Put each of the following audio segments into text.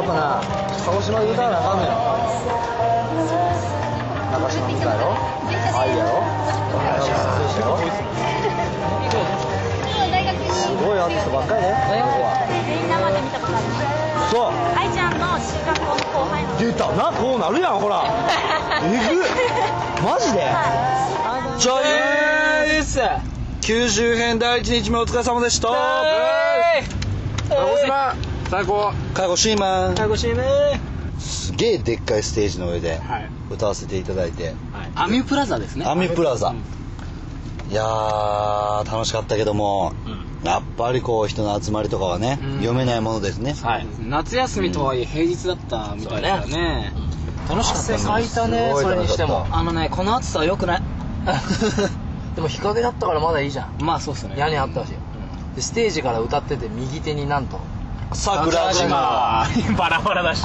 っぱな鹿児島で歌わなあかんのよ。中島みたいやろ、愛やろ、すごいアーティストばっかりね。 生で見たことあります。 そう愛ちゃんの中学校の後輩の出たな、こうなるやん、ほらえぐマジで。 ジョイース九州編第1日目お疲れ様でした。鹿児島最高。鹿児島すげえでっかいステージの上で歌わせていただいて、 アミュプラザですね。 アミプラザ、いやー楽しかったけども、やっぱりこう人の集まりとかはね、読めないものですね。 夏休みとはいえ平日だったみたいだね。 楽しかったね。 汗かいたね。それにしてもこの暑さは良くないでも日陰だったからまだいいじゃん。 まあそうっすね。 屋根あったし、でステージから歌ってて右手になんと桜島バラバラだし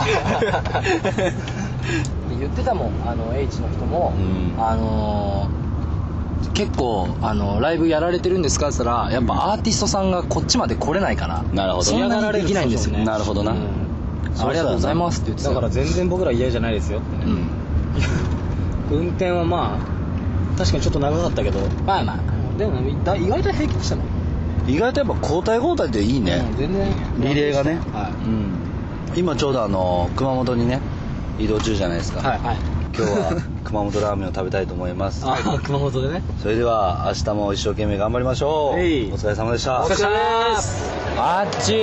言ってたもん、H の人も、結構ライブやられてるんですかって言ったら、やっぱアーティストさんがこっちまで来れないから、 なるほど、 そんなにできないんですよ。 なるほどな、 ありがとうございますって言ってた。 だから全然僕ら嫌じゃないですよってね、運転はまあ確かにちょっと長かったけど、 まあまあでも意外と平気でしたもん。 意外とやっぱ交代交代でいいね、 全然リレーがね、 はい、 今ちょうど熊本にね移動中じゃないですか、 はい、 今日は熊本ラーメンを食べたいと思います熊本でね。 それでは明日も一生懸命頑張りましょう。お疲れ様でした。 お疲れ様です。 あっち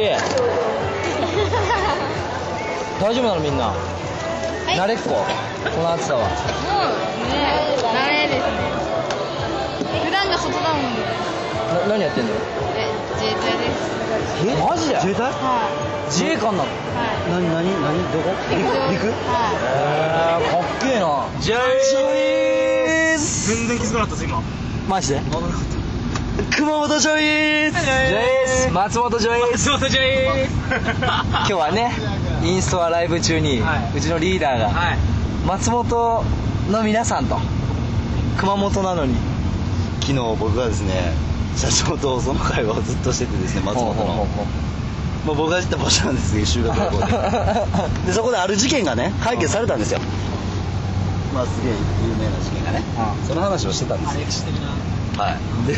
大丈夫なのみんな、慣れっこ、この暑さは。 もうね、慣れですね。普段が外だもんね。 何やってんの？ 自衛隊です。 マジで？自衛隊？ は自衛官なの？ い。はい。 何どこ？陸？ はかっけえな。 ジョイース全然気づかなかったです今。 マジで？ 熊本ジョイース、 松本ジョイース。今日はね、インストアライブ中に、うちのリーダーが、松本の皆さんと熊本なのに、 昨日僕がですね社長とその会話をずっとしててですね、松本の僕が知った場所なんですけど、修学旅行ででそこである事件がね解決されたんですよ。まあすげえ有名な事件がね、その話をしてたんですよ。はい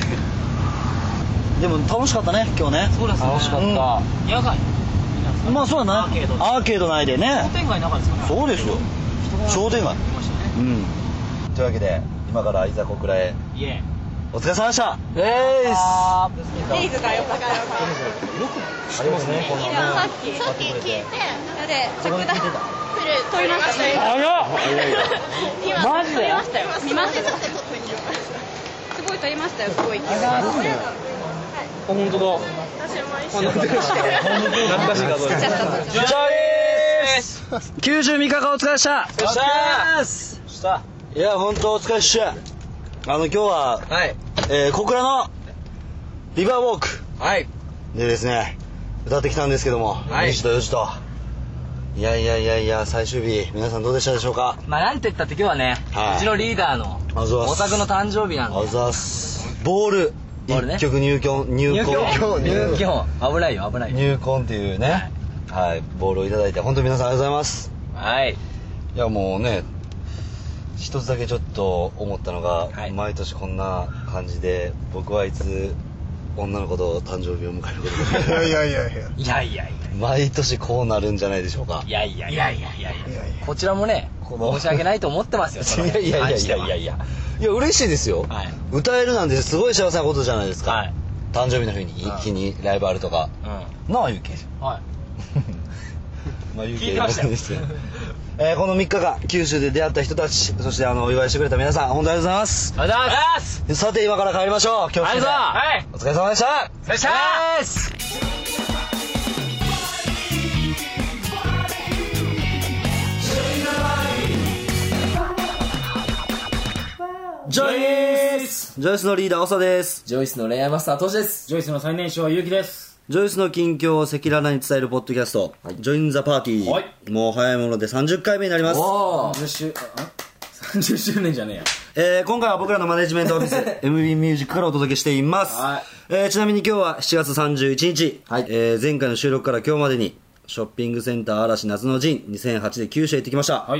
でも楽しかったね今日ね。 そうですね。 楽しかった。 野外。 まあそうだね、アーケード内でね。 商店街の中ですかね。 そうですよ、商店街。というわけで今からいざ小倉へ。お疲れ様でした。 い。レイズがよかった。 ありますね、こんなね。 さっき聞いて、で、着弾フル撮りましたよ。今マジで？ 撮りましたよ。見ました。すごい撮りましたよ。すごい。 本当だ。 私も一緒に。 懐かしい画像です。 ジョイス93日間お疲れでした。いや本当お疲れっした。今日は、小倉のリバーウォークでですね歌ってきたんですけども、2時と4時と、いや最終日皆さんどうでしたでしょうか。 まあなんて言ったって今日はね、うちのリーダーのお宅の誕生日なんで。 あざす。ボール1曲入魂危ないよ危ないよ。 入魂っていうね、ボールをいただいて本当に皆さんありがとうございます。いやもうね一つだけちょっと思ったのが、毎年こんな感じで僕はいつ女の子と誕生日を迎えることがいや毎年こうなるんじゃないでしょうか。 いやこちらもね申し訳ないと思ってますよ。 いや嬉しいですよ、歌えるなんてすごい幸せなことじゃないですか、誕生日の日にライブあるとか、なあゆうけまあゆうけですけどこの3日間九州で出会った人たち、そしてお祝いしてくれた皆さん本当にありがとうございます。さて今から帰りましょう。今日お疲れ様でした。ジョイスのリーダー長です。 ジョイスの恋愛マスタートシです。 ジョイスの最年少ゆうきです。 ジョイスの近況を赤裸々に伝えるポッドキャスト、ジョインザパーティー、もう早いもので30回目になります。 30周年じゃねえや。今回は僕らのマネジメントオフィスMB ミュージックからお届けしています。ちなみに今日は7月31日、前回の収録から今日までにショッピングセンター嵐夏の陣2008で九州へ行ってきました。 はい。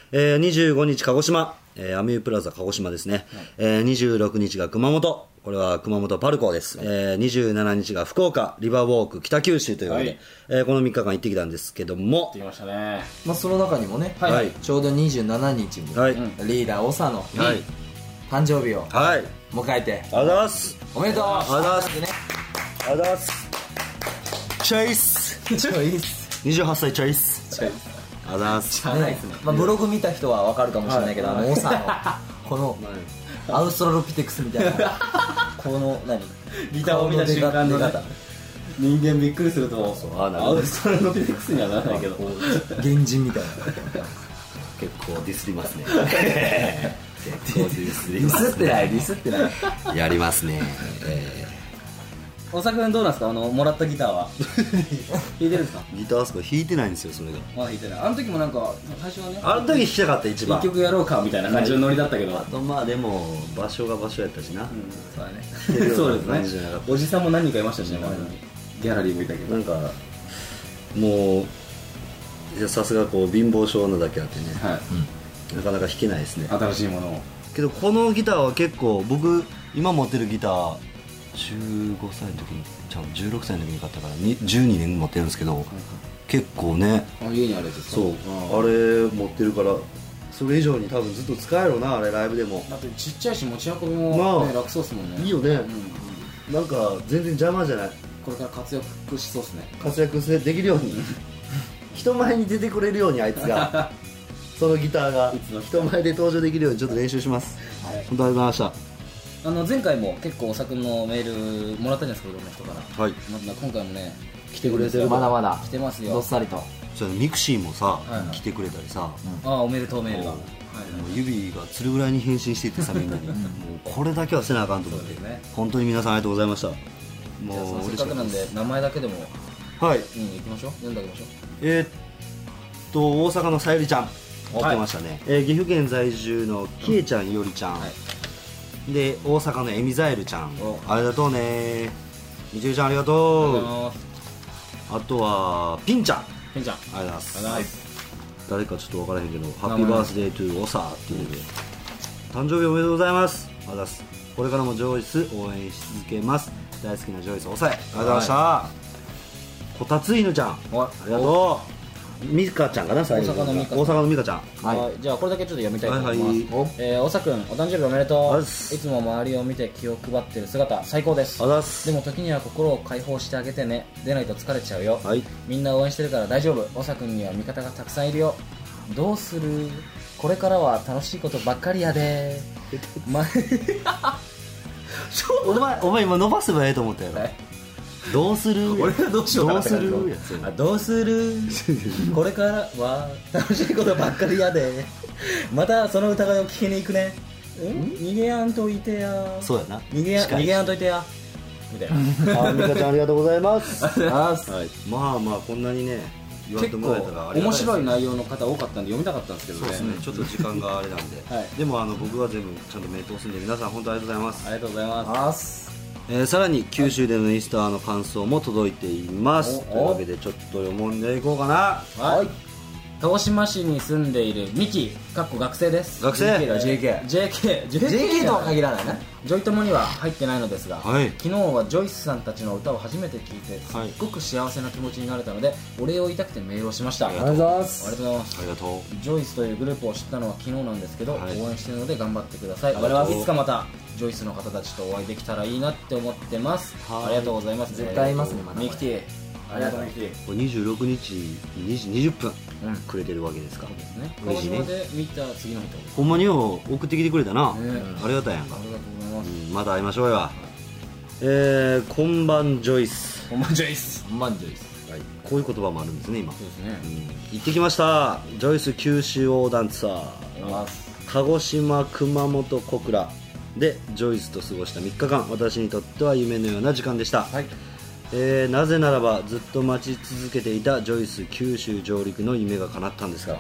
25日鹿児島、アミュープラザ鹿児島ですね。26日が熊本、これは熊本パルコです。27日が福岡リバーウォーク北九州ということで、この3日間行ってきたんですけども、 行ってきましたね。 まあその中にもね、 はい、 ちょうど27日に、 はい、 リーダー長野に、はい、誕生日を迎えて、 ありがとうございます。 おめでとう。 ありがとうございます。ありがとうございます。チョイス28歳チョイス。ありがとうございます。 まあブログ見た人は分かるかもしれないけど、長野このアウストラロピテクスみたいなこのギターを見た瞬間のね、人間びっくりするとアウストラロピテクスにはならないけど原人みたいな結構ディスりますね。 結構ディスってないやりますね。 大阪君どうなんですか、もらったギターは弾いてるんですか？ ギターは弾いてないんですよ、それが。 まだ弾いてない。あの時もなんか最初はね、 あの時弾きたかった、一番一曲やろうかみたいな感じのノリだったけど、 あとまあでも場所が場所やったしな、 そうだねそうですね。おじさんも何人かいましたしね、周りにギャラリーもいたけど、 なんかもうさすがこう貧乏症なだけあってね、なかなか弾けないですね、 新しいものを。 けどこのギターは結構、僕今持ってるギター15歳の時に16歳の時に買ったから12年持ってるんですけど、結構ね、 家にあるやつですか？ そう、あれ持ってるからそれ以上に多分ずっと使えるな、あれライブでも。 だってちっちゃいし持ち運びも、楽そうっすもんね。 いいよね、なんか全然邪魔じゃない。 これから活躍しそうっすね。 活躍できるように人前に出てくれるように、あいつがそのギターが人前で登場できるようにちょっと練習します。本当にありがとうございました。 前回も結構大阪のメールもらったじゃないですか、いろんな人から。はい。今回もね、 来てくれてる。 まだまだ来てますよ、 どっさりと。 ミクシーもさ、来てくれたりさ、 おめでとうメールが、 指がつるぐらいに返信していってさ、みんなにもうこれだけはせなあかんと思って、本当に皆さんありがとうございました。 もうせっかくなんで名前だけでも行きましょう。読んであげましょう。 大阪のさゆりちゃん来てましたね。岐阜県在住のきえちゃん、いおりちゃんで、大阪のえみざえるちゃん、ありがとうね。みちゅうちゃんありがとう。あとはピンちゃん、ありがとうございます。誰かちょっと分からへんけど、ハッピーバースデートゥーオサーっていうので、誕生日おめでとうございます。ありがとうございます。これからもジョイス応援し続けます。大好きなジョイスおさえ、ありがとうございました。こたついぬちゃん、ありがとう。みかちゃんかな、最後大阪のみかちゃん。 じゃあこれだけちょっと読みたいと思います。大阪君、お誕生日おめでとう。いつも周りを見て気を配ってる姿最高です。でも時には心を解放してあげてね。でないと疲れちゃうよ。みんな応援してるから大丈夫。大阪君には味方がたくさんいるよ。どうする？これからは楽しいことばっかりやで。 お前今伸ばせばええと思ったやろ。どうする？ 俺がどうしようかなって感じ。どうする？これからは楽しいことばっかりやで。またその疑いを聞きに行くね。逃げやんといてや。 そうやな。 逃げやんといてや。みたいな。 みかちゃんありがとうございます。まあまあこんなにね言われてもらえたらありがたいです。 面白い内容の方多かったんで読みたかったんですけどね。 そうですね。ちょっと時間があれなんで。でも僕は全部ちゃんと目通すんで、皆さん本当ありがとうございます。 ありがとうございます。 さらに九州でのインスタの感想も届いています。というわけでちょっと読んでいこうかな。 鹿児島市に住んでいるミキ学生です。 学生 JK とは限らないね。ジョイトモには入ってないのですが、昨日はジョイスさんたちの歌を初めて聴いてすっごく幸せな気持ちになれたので、お礼を言いたくてメールをしました。 ありがとうございます。 ありがとうございます。 ありがとう。 ジョイスというグループを知ったのは昨日なんですけど、応援してるので頑張ってください。いつかまたジョイスの方たちとお会いできたらいいなって思ってます。ありがとうございます。 絶対会いますね。 ミキティ、ありがとう。ミキティ、これ26日2時20分くれてるわけですか。そうですね。 鹿児島で見た次の人。 ほんまに送ってきてくれたな。ありがたいやんか。 ありがとうございます。 また会いましょうよ。こんばんジョイス。 こんばんジョイス。 こういう言葉もあるんですね、今。そうですね。行ってきました。ジョイス九州横断ツアー。鹿児島、熊本、小倉でジョイスと過ごした3日間、私にとっては夢のような時間でした。なぜならばずっと待ち続けていたジョイス九州上陸の夢が叶ったんですから。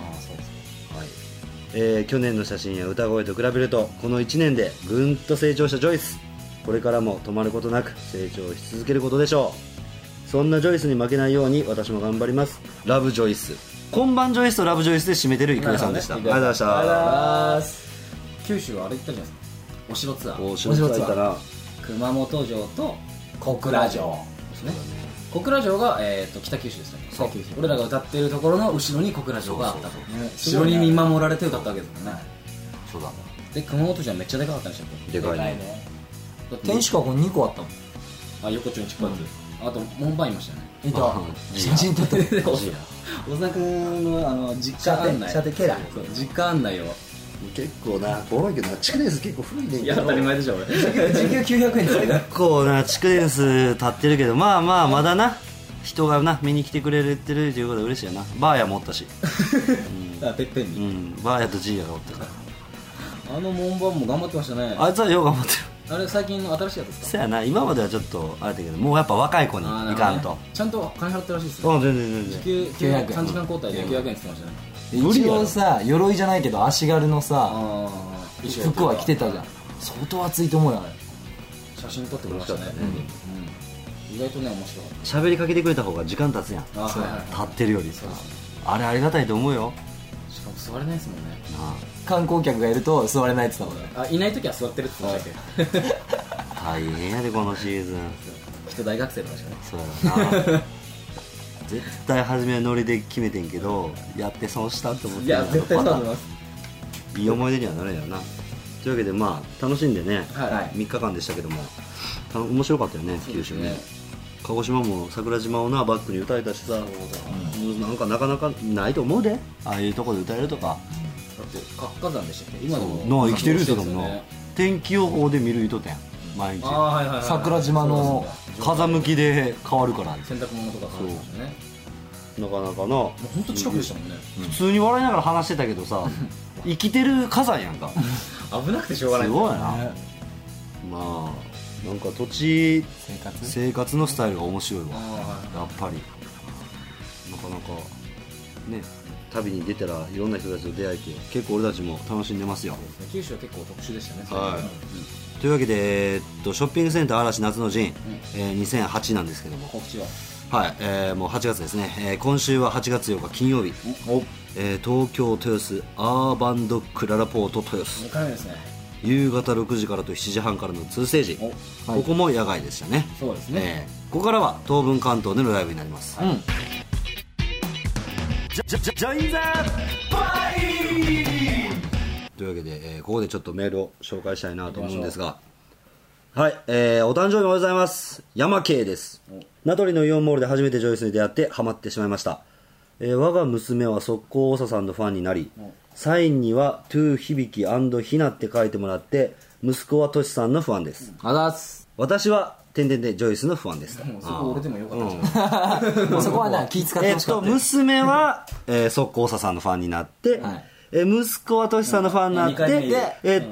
去年の写真や歌声と比べるとこの1年でぐんと成長したジョイス。これからも止まることなく成長し続けることでしょう。 そんなジョイスに負けないように私も頑張ります。ラブジョイス。今晩ジョイスとラブジョイスで締めてる郁恵さんでした。ありがとうございました。 九州はあれ行ったじゃないですか、お城ツアー。 お城ツアー行ったな。 熊本城と小倉城ですね。小倉城が、北九州ですね。俺らが歌ってるところの後ろに小倉城があったと。城に見守られて歌ったわけですもんね。 そうだ。 で熊本城はめっちゃでかかったんでしたっけ。 でかいね。 天守閣2個あったもん。 あ、横丁にちっこいやつ。あと門番いましたね。 いた。写真撮ってる。 小沢君の実家案内。実家案内を。 結構な、ボロいけどな、築年数結構古いねんけど。 いや、当たり前でしょ俺。 時給900円ですけど。 結構な、築年数経ってるけど、まあまあまだな、人がな見に来てくれてるということで嬉しいよな。バーヤもおったし、 てっぺんに、 バーヤとジーヤがおったから。 あの門番も頑張ってましたね。 あいつはよう頑張ってる。 あれ最近の新しいやつですか。 そうやな、今まではちょっとあれだけど、もうやっぱ若い子にいかんと。 ちゃんと金払ってるらしいですね。 全然時給900円、3時間交代で900円って言ってましたね。 一応さ、鎧じゃないけど足軽のさ服は着てたじゃん。相当暑いと思うよ。 写真撮ってくれましたね。意外とね面白い。 喋りかけてくれた方が時間経つやん。立ってるよりさ、あれありがたいと思うよ。 しかも座れないですもんね。 観光客がいると座れないって言ったもんね。 あ、いない時は座ってるって言ってましたっけ。 大変やでこのシーズン。 きっと大学生とかしかね。 そうやな。絶対初めはノリで決めてんけど、やって損したって思って。 いや絶対そうだと思います。 いい思い出にはなるんやろな。というわけでまあ楽しんでね、3日間でしたけども面白かったよね。九州ね、鹿児島も桜島をなバックに歌えたしさ、なんかなかなかないと思うで、ああいうとこで歌えるとか。 だって活火山でしたっけ今でも。生きてる人だもんな。天気予報で見る人だよ毎日。 桜島の風向きで変わるから、 洗濯物とか変わりましたね。 なかなかな、 本当近くでしたもんね。 普通に笑いながら話してたけどさ、生きてる火山やんか。 危なくてしょうがない。 すごいな。まあなんか土地生活のスタイルが面白いわ。やっぱりなかなかね、旅に出たらいろんな人たちと出会えて、結構俺たちも楽しんでますよ。 九州は結構特殊でしたね。 というわけで、ショッピングセンター嵐夏の陣、2008なんですけども、 告知はもう8月ですね。今週は8月8日金曜日、東京豊洲アーバンドックララポート豊洲、 2回目ですね。 夕方6時からと7時半からの2ステージ、ここも野外でしたね。 そうですね。 ここからは当分関東でのライブになります。ジョインザバイというわけで、ここでちょっとメールを紹介したいなと思うんですが、はい、お誕生日おめでとうございます。山系です。名取のイオンモールで初めてジョイスに出会ってハマってしまいました。我が娘は速攻おささんのファンになり、サインにはトゥー響き&ひなって書いてもらって、息子はトシさんのファンです。私はジョイスのファンです。 そこ俺でもよかったじゃん。 そこはな、気使ってほしかった。 娘は速攻おささんのファンになって、息子はトシさんのファンになって、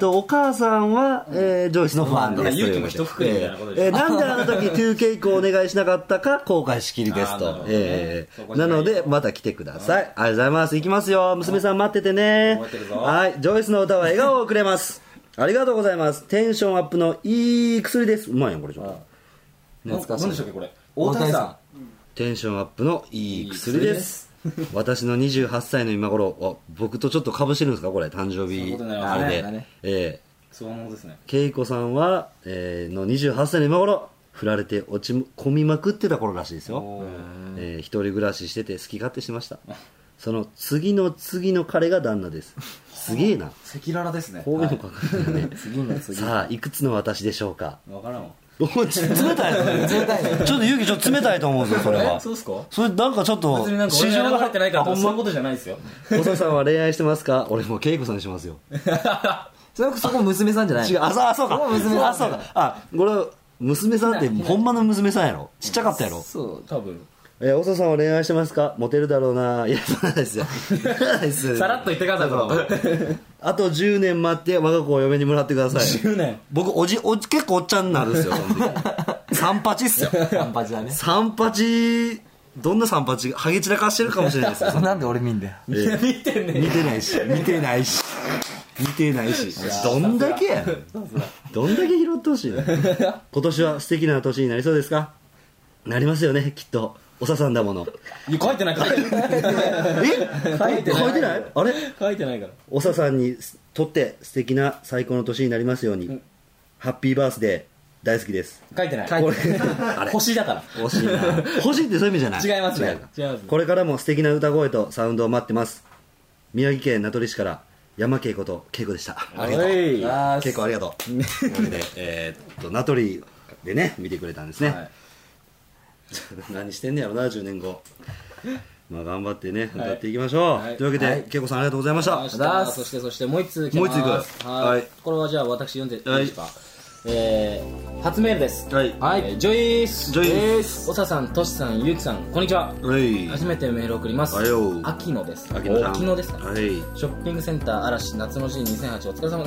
お母さんは、ジョイスのファンです。 勇気も一含みみたいなことでなんであの時 2K 以降お願いしなかったか後悔しきりですと。なのでまた来てください。ありがとうございます。行きますよ。娘さん待っててね。はい、ジョイスの歌は笑顔をくれます。ありがとうございます。テンションアップのいい薬です。うまいやんこれちょっと。 懐かしい。何でしたっけこれ。大谷さん。 テンションアップのいい薬です。私の28歳の今頃、僕とちょっと被してるんですかこれ、誕生日あれで。 そういうものですね。 恵子さんは、の28歳の今頃、振られて落ち込みまくってた頃らしいですよ。一人暮らししてて好き勝手してました。その次の次の彼が旦那です。すげえな。 赤裸々ですね。 こういうの書かれてるね。さあ、いくつの私でしょうか。 わからんわ。 冷たいね。ちょっと勇気ちょっと冷たいと思うんですよ、それは。 そうですか？ それなんかちょっと、 市場が入ってないからそういうことじゃないですよ。 おささんは恋愛してますか？俺もう恵子さんにしますよ。 そこ娘さんじゃない？ 違う、そうか。そうか。これ、娘さんってほんまの娘さんやろ？ちっちゃかったやろ？ そう、多分。 おささんは恋愛してますか？モテるだろうな。いや、そうなんですよ。 さらっと言ってください、 あと10年待って我が子を嫁にもらってください。 10年。 僕結構おっちゃんになるんですよ。三八っすよ。 三八だね。 三八、どんな三八がハゲ散らかしてるかもしれないですよ。 なんで俺見んだよ。 見てね。 見てないし。どんだけや。どんだけ拾ってほしいの。今年は素敵な年になりそうですか？ なりますよね、きっと。おささんだもの。 いや書いてない書いてない書いてない、あれ書いてないから。 おささんにとって素敵な最高の年になりますように、ハッピーバースデー大好きです。 書いてない。 これ星だから。 欲しいな。欲しいってそういう意味じゃない。 違いますね。違います。 これからも素敵な歌声とサウンドを待ってます。宮城県名取市から山恵子と恵子でした。ありがとう。恵子ありがとう。これで名取でね見てくれたんですね。はい、何してんねやろな、10年後。まあ頑張ってね、歌っていきましょう。はい、というわけで、恵子さんありがとうございました。 そしてもう一通来ます。もう一通いく。はい。これはじゃあ私読んでいいですか。初メールです。はい。ジョイス。おささん、としさん、ゆうきさん、こんにちは。初めてメールを送ります。秋野です。秋野ですか。ショッピングセンター嵐夏の陣2008、お疲れ様です。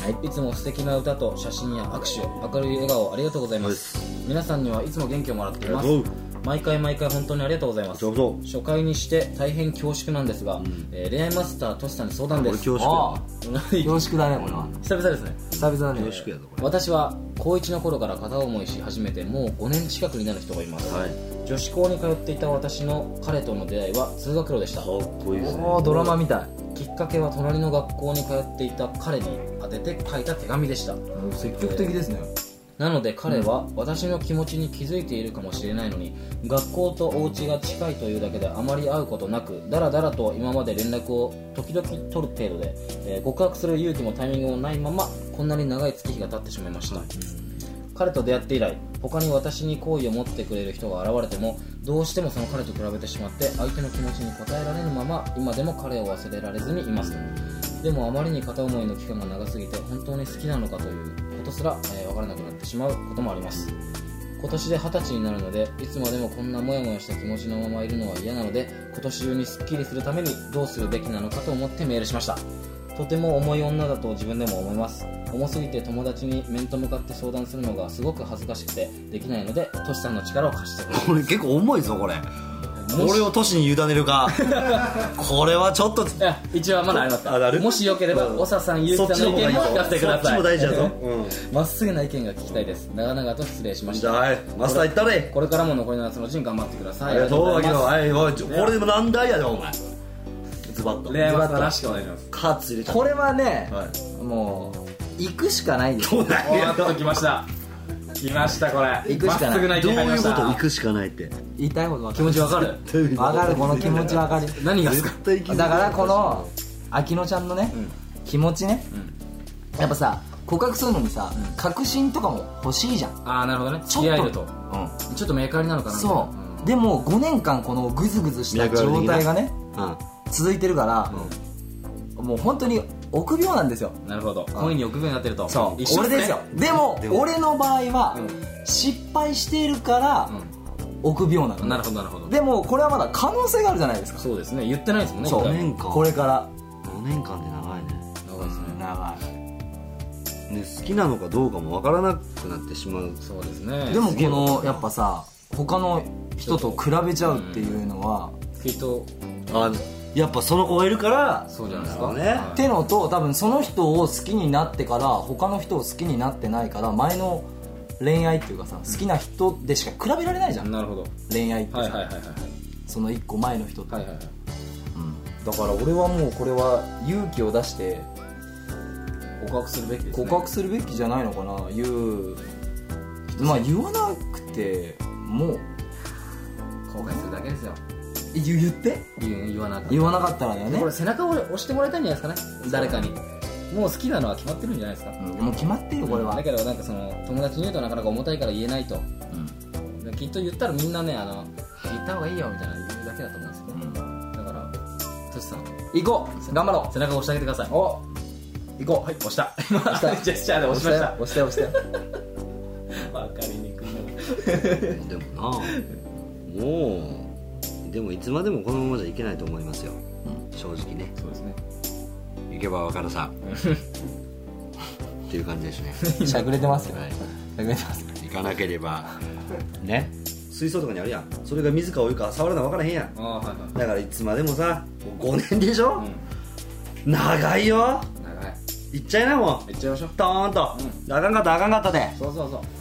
いつも素敵な歌と写真や握手、明るい笑顔ありがとうございます。皆さんにはいつも元気をもらっています。毎回本当にありがとうございます。初回にして大変恐縮なんですが、恋愛マスターとしさんに相談です。 恐縮だね、これは。 久々ですね。 久々だね。 私は高1の頃から片思いし始めてもう5年近くになる人がいます。女子校に通っていた私の彼との出会いは通学路でした。 ドラマみたい。 きっかけは隣の学校に通っていた彼に宛てて書いた手紙でした。 積極的ですね。 なので彼は私の気持ちに気づいているかもしれないのに、学校とお家が近いというだけであまり会うことなく、だらだらと今まで連絡を時々取る程度で、告白する勇気もタイミングもないままこんなに長い月日が経ってしまいました。彼と出会って以来、他に私に好意を持ってくれる人が現れてもどうしてもその彼と比べてしまって相手の気持ちに応えられぬまま今でも彼を忘れられずにいます。でもあまりに片思いの期間が長すぎて本当に好きなのかということすら、分からなくなってしまうこともあります。今年で20歳になるので、いつまでもこんなモヤモヤした気持ちのままいるのは嫌なので、今年中にスッキリするためにどうするべきなのかと思ってメールしました。とても重い女だと自分でも思います。重すぎて友達に面と向かって相談するのがすごく恥ずかしくてできないので、トシさんの力を貸してください。 これ結構重いぞ、これ。俺をトシに委ねるか。これはちょっと。 一応まだありますから。もしよければおささん、ゆうきさんの意見も聞かせてください。 そっちも大事だぞ。 まっすぐな意見が聞きたいです。長々と失礼しました。 マスター言ったれ。 これからも残りの夏のうちに頑張ってください。 ありがとう。これでも何台やでお前。ズバッと。 恋愛マスターらしくお願いします。 カーツ入れちゃう。 これはね、もう行くしかないです。 おっと来ました。来ましたこれ。 行くしかない。 どういうこと行くしかないって。 言いたいこと気持ちわかる。 わかる、この気持ちわかる。 何がですか。 だからこの秋乃ちゃんのね、気持ちね、やっぱさ告白するのにさ、確信とかも欲しいじゃん。 ああなるほどね。付き合えるとちょっとメーカーになるかな。 そうでも5年間このグズグズした状態がね続いてるから、もう本当に臆病なんですよ。 なるほど。恋に臆病になってると。 そう俺ですよ。でも俺の場合は失敗しているから臆病なの。 なるほどなるほど。 でもこれはまだ可能性があるじゃないですか。 そうですね。言ってないですもんね。 そう 5年間これから 5年間で長いね。 長いですね。 長いね。好きなのかどうかもわからなくなってしまう。 そうですね。 でもこのやっぱさ他の人と比べちゃうっていうのはきっとやっぱその子がいるからそうじゃないですかね。 ってのと多分その人を好きになってから他の人を好きになってないから前の恋愛っていうかさ好きな人でしか比べられないじゃん。 なるほど。 恋愛ってさその1個前の人とだから俺はもうこれは勇気を出して告白するべきですね。 告白するべきじゃないのかな。まあ言わなくてもう後悔するだけですよ。 言って言わなかったらだよね。 これ背中を押してもらいたいんじゃないですかね。誰かにもう好きなのは決まってるんじゃないですか。 もう決まってるよこれは。 だけどなんかその友達に言うとなかなか重たいから言えないと。きっと言ったらみんなね言った方がいいよみたいな言うだけだと思うんですけど。だからトシさん行こう頑張ろう。 背中を押してあげてください。 お行こう。 はい押した。ジェスチャーで押しました。 押してわかりにくいな。 でもなもうでもいつまでもこのままじゃいけないと思いますよ、正直ね。 そうですね。 行けば分かるさっていう感じですね。 しゃくれてますよ。しゃくれてます。 行かなければね。水槽とかにあるやん。それが水かお湯か触るの分からへんやん。だからいつまでもさ5年でしょ、長いよ。 長い。 行っちゃいなもん。 行っちゃいましょう。 ドーンと、あかんかったで。 そう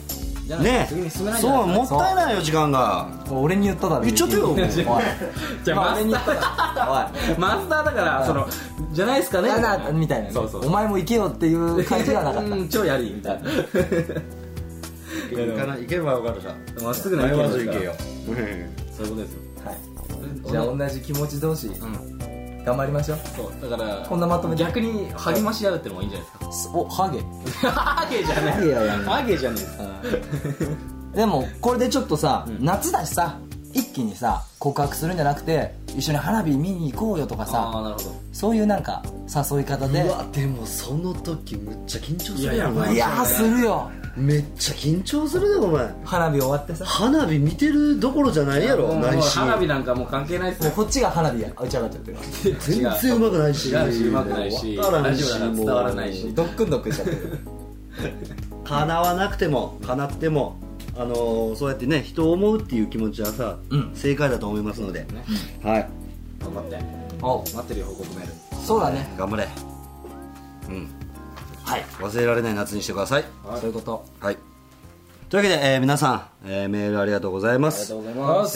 ねそうもったいないよ時間が。 俺に言っただろ。 言っちゃってよ。 じゃあマスターだからそのじゃないですかねみたいな。お前も行けよっていう感じはなかった。 超やりみたいな。 行けばよかったじゃん。 まっすぐなまず行けよ。 そういうことですよ。 じゃあ同じ気持ち同士頑張りましょう。 そうだからこんなまとめ逆に励まし合うってのもいいんじゃないですか。 おハゲハゲじゃないハゲじゃないですか。 でもこれでちょっとさ夏だしさ一気にさ告白するんじゃなくて一緒に花火見に行こうよとかさ、そういうなんか誘い方で。 うわでもその時むっちゃ緊張するやん。 いやするよ。 めっちゃ緊張するでお前。 花火終わってさ花火見てるどころじゃないやろ。 花火なんかもう関係ないっす。 もうこっちが花火打ち上がっちゃってる。 全然うまくないし。 うまくないし。ラジオだから伝わらないし。 ドックンドックンしちゃってる。 叶わなくても叶ってもそうやってね人を思うっていう気持ちはさ、正解だと思いますので、はい、 頑張って待ってるよ報告メール。 そうだね、 頑張れ。 はい、 忘れられない夏にしてください。 そういうこと。 はい、というわけで、皆さん、メールありがとうございます。 ありがとうございます。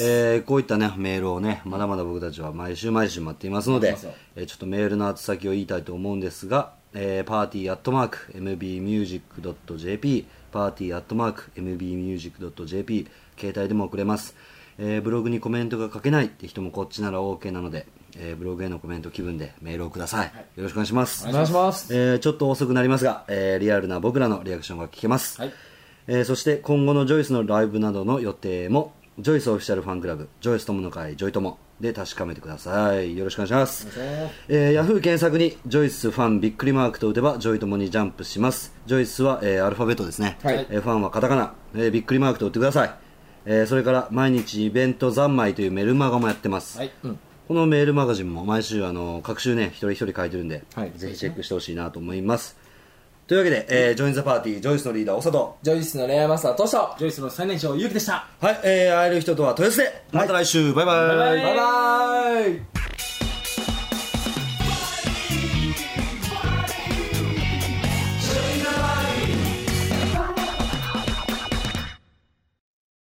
こういったねメールをねまだまだ僕たちは毎週待っていますので、ちょっとメールの宛先を言いたいと思うんですが、party@mbmusic.jp party@mbmusic.jp 携帯でも送れます。ブログにコメントが書けないって人もこっちなら OK なので、ブログへのコメント気分でメールをください。よろしくお願いします。 お願いします。 ちょっと遅くなりますが、リアルな僕らのリアクションが聞けます。そして今後のジョイスのライブなどの予定もジョイスオフィシャルファンクラブジョイス友の会ジョイ友で確かめてください。よろしくお願いします。ヤフー検索にジョイスファンびっくりマークと打てばジョイ友にジャンプします。ジョイスは、アルファベットですね、ファンはカタカナ、びっくりマークと打ってください。それから毎日イベント三昧というメルマガもやってます。このメールマガジンも毎週各週ね一人一人書いてるんで、ぜひチェックしてほしいなと思います。というわけで、ジョインザパーティージョイスのリーダー長とジョイスの恋愛マスタートシとジョイスの最年少ゆうきでした。 はい、会える人とは豊洲で、また来週、バイバイ。 バイバイ。